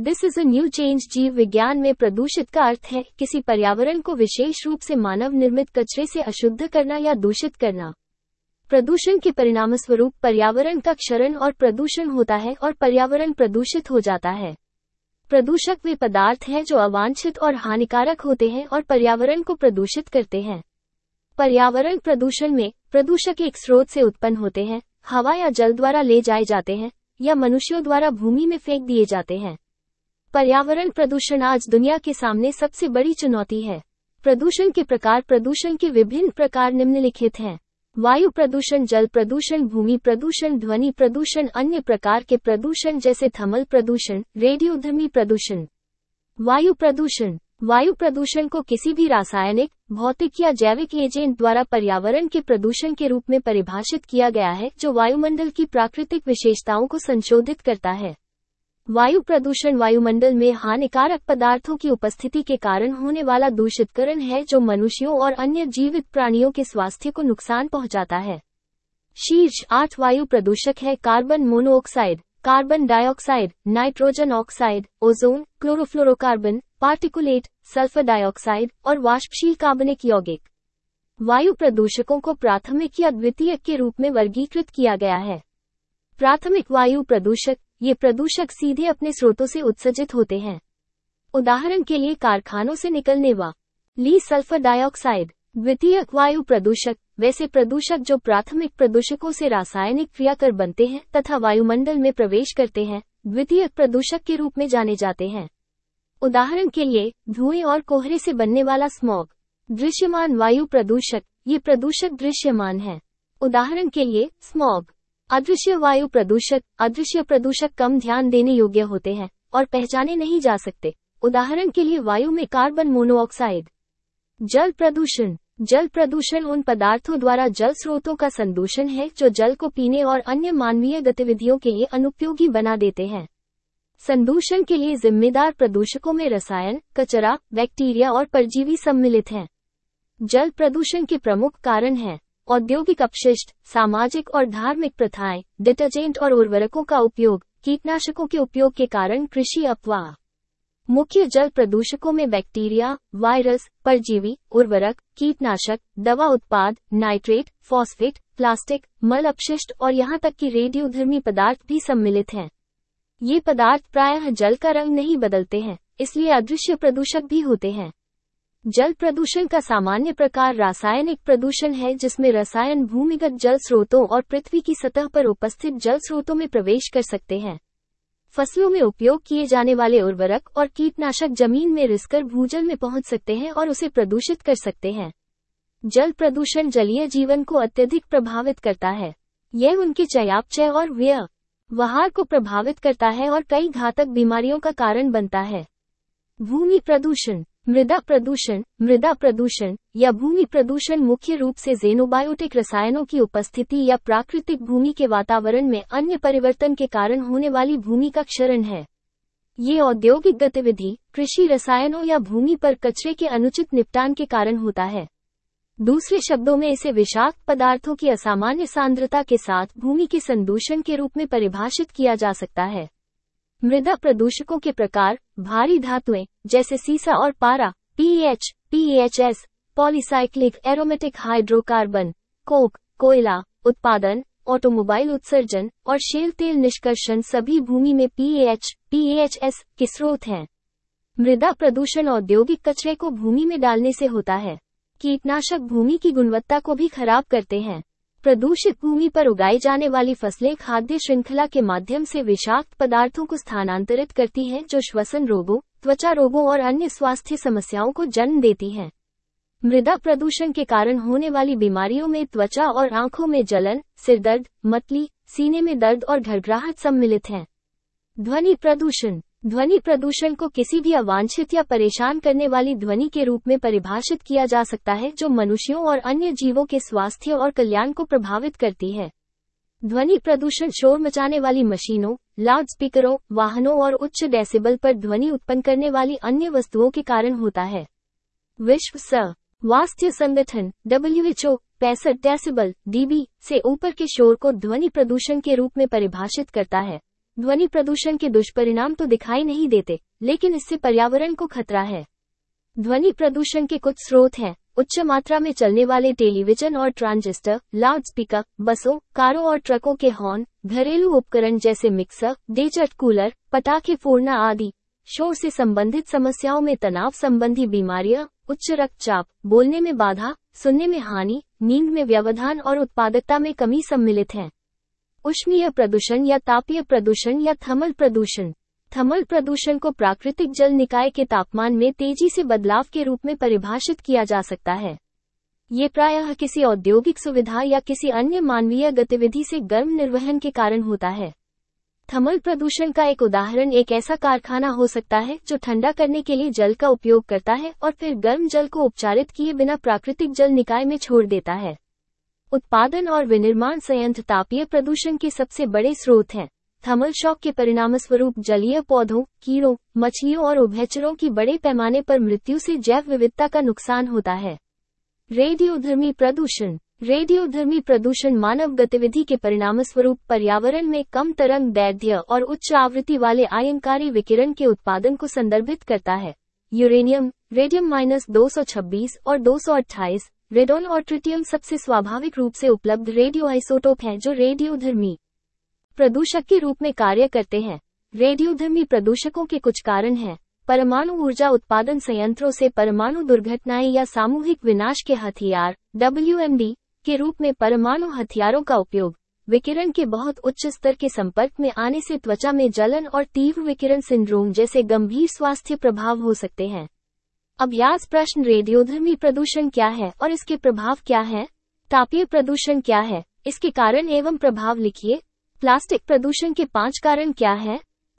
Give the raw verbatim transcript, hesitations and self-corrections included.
This is a new change. जीव विज्ञान में प्रदूषित का अर्थ है किसी पर्यावरण को विशेष रूप से मानव निर्मित कचरे से अशुद्ध करना या दूषित करना। प्रदूषण के परिणामस्वरूप पर्यावरण का क्षरण और प्रदूषण होता है और पर्यावरण प्रदूषित हो जाता है। प्रदूषक वे पदार्थ हैं जो अवांछित और हानिकारक होते हैं और पर्यावरण को प्रदूषित करते हैं। पर्यावरण प्रदूषण में प्रदूषक एक स्रोत से उत्पन्न होते हैं, हवा या जल द्वारा ले जाए जाते हैं या मनुष्यों द्वारा भूमि में फेंक दिए जाते हैं। पर्यावरण प्रदूषण आज दुनिया के सामने सबसे बड़ी चुनौती है। प्रदूषण के प्रकार। प्रदूषण के विभिन्न प्रकार निम्नलिखित हैं: वायु प्रदूषण, जल प्रदूषण, भूमि प्रदूषण, ध्वनि प्रदूषण, अन्य प्रकार के प्रदूषण जैसे थर्मल प्रदूषण, रेडियोधर्मी प्रदूषण। वायु प्रदूषण। वायु प्रदूषण को किसी भी रासायनिक, भौतिक या जैविक एजेंट द्वारा पर्यावरण के प्रदूषण के रूप में परिभाषित किया गया है जो वायुमंडल की प्राकृतिक विशेषताओं को संशोधित करता है। वायु प्रदूषण वायुमंडल में हानिकारक पदार्थों की उपस्थिति के कारण होने वाला दूषितकरण है जो मनुष्यों और अन्य जीवित प्राणियों के स्वास्थ्य को नुकसान पहुंचाता है। शीर्ष आठ वायु प्रदूषक है: carbon monoxide, carbon dioxide, nitrogen oxide, ozone, chlorofluorocarbon, particulate, sulphur dioxide और वाष्पशील कार्बनिक यौगिक। वायु प्रदूषकों को प्राथमिक या द्वितीयक के रूप में वर्गीकृत किया गया है। प्राथमिक वायु प्रदूषक। ये प्रदूषक सीधे अपने स्रोतों से उत्सर्जित होते हैं। उदाहरण के लिए कारखानों से निकलने वाली सल्फर डाइऑक्साइड। द्वितीयक वायु प्रदूषक वैसे प्रदूषक जो प्राथमिक प्रदूषकों से रासायनिक क्रिया कर बनते हैं तथा वायुमंडल में प्रवेश करते हैं, द्वितीयक प्रदूषक के रूप में जाने जाते हैं। उदाहरण के लिए धुएं और कोहरे से बनने वाला स्मॉग। दृश्यमान वायु प्रदूषक। ये प्रदूषक दृश्यमान है। उदाहरण के लिए स्मॉग। अदृश्य वायु प्रदूषक। अदृश्य प्रदूषक कम ध्यान देने योग्य होते हैं और पहचाने नहीं जा सकते। उदाहरण के लिए वायु में कार्बन मोनोऑक्साइड। जल प्रदूषण। जल प्रदूषण उन पदार्थों द्वारा जल स्रोतों का संदूषण है जो जल को पीने और अन्य मानवीय गतिविधियों के लिए अनुपयोगी बना देते हैं। संदूषण के लिए जिम्मेदार प्रदूषकों में रसायन, कचरा, बैक्टीरिया और परजीवी सम्मिलित हैं। जल प्रदूषण के प्रमुख कारण हैं औद्योगिक अपशिष्ट, सामाजिक और धार्मिक प्रथाएं, डिटर्जेंट और उर्वरकों का उपयोग, कीटनाशकों के उपयोग के कारण कृषि अपवाह। मुख्य जल प्रदूषकों में बैक्टीरिया, वायरस, परजीवी, उर्वरक, कीटनाशक, दवा उत्पाद, नाइट्रेट, फॉस्फेट, प्लास्टिक, मल अपशिष्ट और यहां तक कि रेडियोधर्मी पदार्थ भी सम्मिलित हैं। ये पदार्थ प्रायः जल का रंग नहीं बदलते हैं, इसलिए अदृश्य प्रदूषक भी होते हैं। जल प्रदूषण का सामान्य प्रकार रासायनिक प्रदूषण है जिसमें रसायन भूमिगत जल स्रोतों और पृथ्वी की सतह पर उपस्थित जल स्रोतों में प्रवेश कर सकते हैं। फसलों में उपयोग किए जाने वाले उर्वरक और कीटनाशक जमीन में रिसकर भूजल में पहुंच सकते हैं और उसे प्रदूषित कर सकते हैं। जल प्रदूषण जलीय जीवन को अत्यधिक प्रभावित करता है। यह उनके चयापचय और व्यवहार को प्रभावित करता है और कई घातक बीमारियों का कारण बनता है। भूमि प्रदूषण। मृदा प्रदूषण। मृदा प्रदूषण या भूमि प्रदूषण मुख्य रूप से जेनोबायोटिक रसायनों की उपस्थिति या प्राकृतिक भूमि के वातावरण में अन्य परिवर्तन के कारण होने वाली भूमि का क्षरण है। ये औद्योगिक गतिविधि, कृषि रसायनों या भूमि पर कचरे के अनुचित निपटान के कारण होता है। दूसरे शब्दों में इसे विषाक्त पदार्थों की असामान्य सांद्रता के साथ भूमि के संदूषण के रूप में परिभाषित किया जा सकता है। मृदा प्रदूषकों के प्रकार: भारी धातुएं जैसे सीसा और पारा, PH, PHs, polycyclic aromatic hydrocarbon, coke, कोयला उत्पादन, ऑटोमोबाइल उत्सर्जन और शेल तेल निष्कर्षण सभी भूमि में पीएच, पीएचएस के स्रोत हैं। मृदा प्रदूषण औद्योगिक कचरे को भूमि में डालने से होता है। कीटनाशक भूमि की गुणवत्ता को भी खराब करते हैं। प्रदूषित भूमि पर उगाई जाने वाली फसलें खाद्य श्रृंखला के माध्यम से विषाक्त पदार्थों को स्थानांतरित करती हैं जो श्वसन रोगों, त्वचा रोगों और अन्य स्वास्थ्य समस्याओं को जन्म देती हैं। मृदा प्रदूषण के कारण होने वाली बीमारियों में त्वचा और आंखों में जलन, सिरदर्द, मतली, सीने में दर्द और घरघराहट सम्मिलित हैं। ध्वनि प्रदूषण। ध्वनि प्रदूषण को किसी भी अवांछित या परेशान करने वाली ध्वनि के रूप में परिभाषित किया जा सकता है जो मनुष्यों और अन्य जीवों के स्वास्थ्य और कल्याण को प्रभावित करती है। ध्वनि प्रदूषण शोर मचाने वाली मशीनों, लाउडस्पीकरों, वाहनों और उच्च डेसिबल पर ध्वनि उत्पन्न करने वाली अन्य वस्तुओं के कारण होता है। विश्व स्वास्थ्य संगठन डब्ल्यू एच ओ पैंसठ डेसिबल डीबी से ऊपर के शोर को ध्वनि प्रदूषण के रूप में परिभाषित करता है। ध्वनि प्रदूषण के दुष्परिणाम तो दिखाई नहीं देते, लेकिन इससे पर्यावरण को खतरा है। ध्वनि प्रदूषण के कुछ स्रोत हैं: उच्च मात्रा में चलने वाले टेलीविजन और ट्रांजिस्टर, लाउडस्पीकर, बसों, कारों और ट्रकों के हॉर्न, घरेलू उपकरण जैसे मिक्सर, डेजर्ट कूलर, पटाखे फोड़ना आदि। शोर से संबंधित समस्याओं में तनाव संबंधी बीमारियां, उच्च रक्तचाप, बोलने में बाधा, सुनने में हानि, नींद में व्यवधान और उत्पादकता में कमी सम्मिलित हैं। उष्मीय प्रदूषण या तापीय प्रदूषण या थर्मल प्रदूषण। थर्मल प्रदूषण को प्राकृतिक जल निकाय के तापमान में तेजी से बदलाव के रूप में परिभाषित किया जा सकता है। ये प्रायः किसी औद्योगिक सुविधा या किसी अन्य मानवीय गतिविधि से गर्म निर्वहन के कारण होता है। थर्मल प्रदूषण का एक उदाहरण एक ऐसा कारखाना हो सकता है जो ठंडा करने के लिए जल का उपयोग करता है और फिर गर्म जल को उपचारित किए बिना प्राकृतिक जल निकाय में छोड़ देता है। उत्पादन और विनिर्माण संयंत्र तापीय प्रदूषण के सबसे बड़े स्रोत हैं। थर्मल शॉक के परिणामस्वरूप जलीय पौधों, कीड़ों, मछलियों और उभयचरों की बड़े पैमाने पर मृत्यु से जैव विविधता का नुकसान होता है। रेडियोधर्मी प्रदूषण। रेडियोधर्मी प्रदूषण मानव गतिविधि के परिणामस्वरूप पर्यावरण में कम तरंग दैर्ध्य और उच्च आवृत्ति वाले आयनकारी विकिरण के उत्पादन को संदर्भित करता है। यूरेनियम, रेडियम माइनस दो सौ छब्बीस और दो सौ अट्ठाईस, रेडोन और ट्रिटियम सबसे स्वाभाविक रूप से उपलब्ध रेडियो आइसोटोप हैं जो रेडियोधर्मी प्रदूषक के रूप में कार्य करते हैं। रेडियोधर्मी प्रदूषकों के कुछ कारण हैं: परमाणु ऊर्जा उत्पादन संयंत्रों से परमाणु दुर्घटनाएं या सामूहिक विनाश के हथियार डब्ल्यू एम डी के रूप में परमाणु हथियारों का उपयोग, विकिरण के बहुत उच्च स्तर के संपर्क में आने से त्वचा में जलन और तीव्र विकिरण सिंड्रोम जैसे गंभीर स्वास्थ्य प्रभाव हो सकते हैं। अभ्यास प्रश्न: रेडियोधर्मी प्रदूषण क्या है और इसके प्रभाव क्या हैं? तापीय प्रदूषण क्या है, इसके कारण एवं प्रभाव लिखिए। प्लास्टिक प्रदूषण के पांच कारण क्या हैं?